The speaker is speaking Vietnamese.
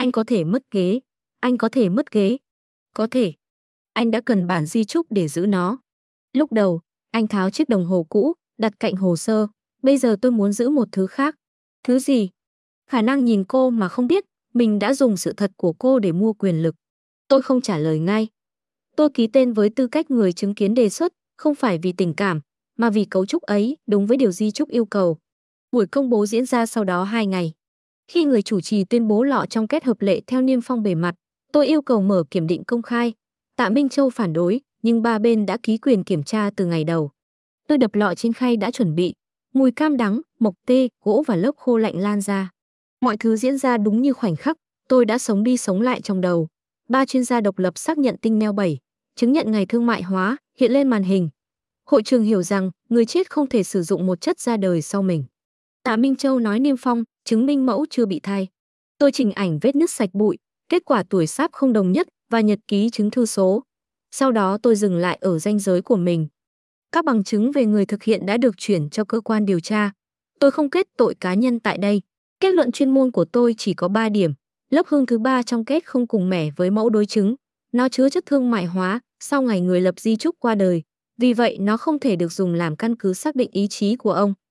Anh có thể mất ghế. Anh có thể mất ghế. Có thể. Anh đã cần bản di chúc để giữ nó. Lúc đầu, anh tháo chiếc đồng hồ cũ, đặt cạnh hồ sơ. Bây giờ tôi muốn giữ một thứ khác. Thứ gì? Khả năng nhìn cô mà không biết, mình đã dùng sự thật của cô để mua quyền lực. Tôi không trả lời ngay. Tôi ký tên với tư cách người chứng kiến đề xuất, không phải vì tình cảm, mà vì cấu trúc ấy đúng với điều di chúc yêu cầu. Buổi công bố diễn ra sau đó 2 ngày. Khi người chủ trì tuyên bố lọ trong két hợp lệ theo niêm phong bề mặt, tôi yêu cầu mở kiểm định công khai. Tạ Minh Châu phản đối, nhưng ba bên đã ký quyền kiểm tra từ ngày đầu. Tôi đập lọ trên khay đã chuẩn bị. Mùi cam đắng, mộc tê, gỗ và lớp khô lạnh lan ra. Mọi thứ diễn ra đúng như khoảnh khắc, tôi đã sống đi sống lại trong đầu. 3 chuyên gia độc lập xác nhận tinh meo 7, chứng nhận ngày thương mại hóa, hiện lên màn hình. Hội trường hiểu rằng người chết không thể sử dụng một chất ra đời sau mình. Tạ Minh Châu nói niêm phong, chứng minh mẫu chưa bị thay. Tôi chỉnh ảnh vết nứt sạch bụi, kết quả tuổi sáp không đồng nhất và nhật ký chứng thư số. Sau đó tôi dừng lại ở ranh giới của mình. Các bằng chứng về người thực hiện đã được chuyển cho cơ quan điều tra. Tôi không kết tội cá nhân tại đây. Kết luận chuyên môn của tôi chỉ có 3 điểm. Lớp hương thứ 3 trong két không cùng mẻ với mẫu đối chứng. Nó chứa chất thương mại hóa sau ngày người lập di chúc qua đời. Vì vậy nó không thể được dùng làm căn cứ xác định ý chí của ông.